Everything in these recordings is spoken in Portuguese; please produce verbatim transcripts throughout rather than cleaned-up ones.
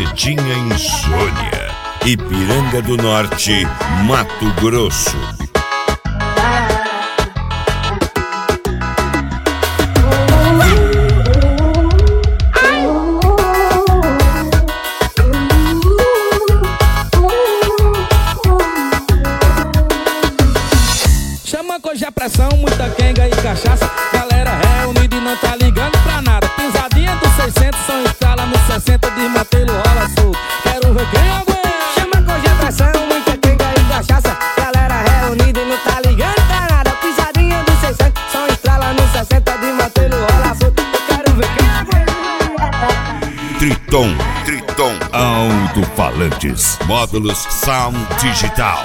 Cidinha Insônia, Ipiranga do Norte, Mato Grosso. Chama que hoje é pressão, muita quenga e cachaça. Galera reunida e não tá ligando pra nada. Pisadinha dos seiscentos, são escala no sessenta, desmantelo, rola solto. Quero ver quem aguenta. Chama que hoje é pressão, muita quenga e cachaça. Galera reunida e não tá ligando pra nada. Pisadinha dos seiscentos, são estrala no sessenta, desmantelo, rola solto. Eu quero ver quem aguenta. Triton, Triton, alto-falantes, módulos Sound Digital.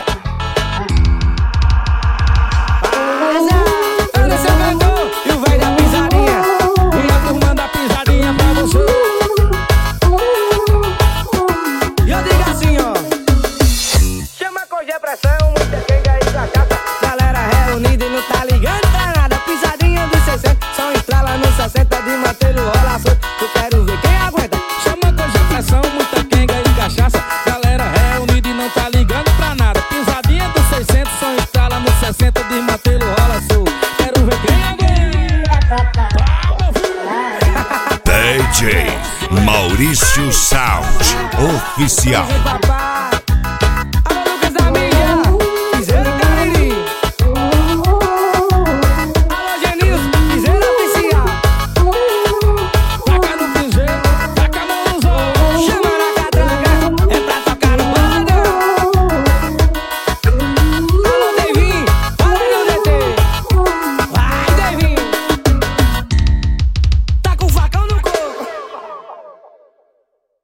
Pressão, muita quenga e cachaça. Galera reunida e não tá ligando pra nada. Pisadinha dos seiscentos, são estrala no sessenta, de manter o rola solto. Eu quero ver quem aguenta. Chama que hoje é pressão, muita quenga e cachaça. Galera reunida e não tá ligando pra nada. Pisadinha dos seiscentos, são estrala no sessenta, de manter o rola solto. Quero ver quem aguenta. D J Maurício Sound Oficial.